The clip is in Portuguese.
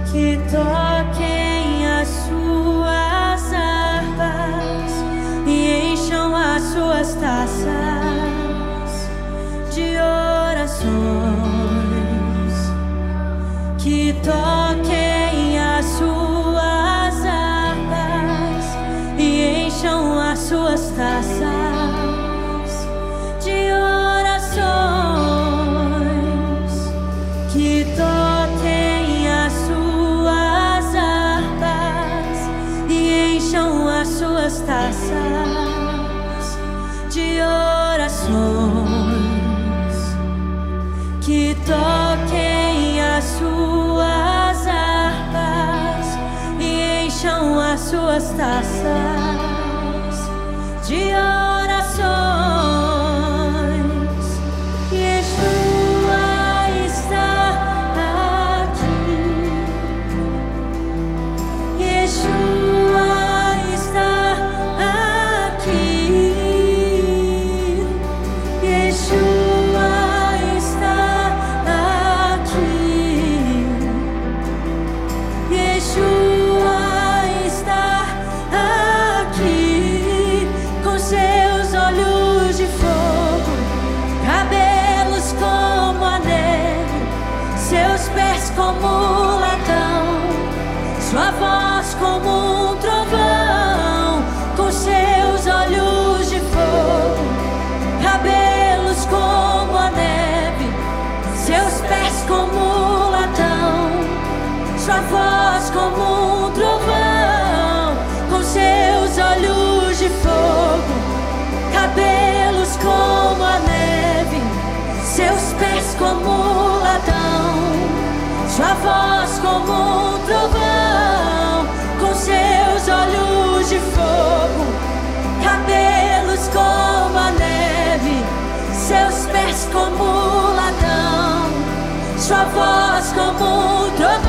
que toquem as suas harpas e encham as suas taças de orações, que toquem as suas harpas e encham as suas taças de orações, que toquem as suas harpas e encham as suas taças de orações, que toquem as suas harpas e encham as suas taças de orações. Yeshua está aqui. Yeshua está aqui. Yeshua está aqui. Yeshua está aqui, com seus olhos de fogo, cabelos como a neve, seus pés como latão, sua voz como um trovão. Com seus olhos de fogo, cabelos como a neve, seus pés como latão, sua voz como um trovão. Com seus olhos de fogo, cabelos como a neve, seus pés como latão, sua voz como um trovão. Com seus olhos de fogo, cabelos como a neve, seus pés como latão, sua voz como um trovão.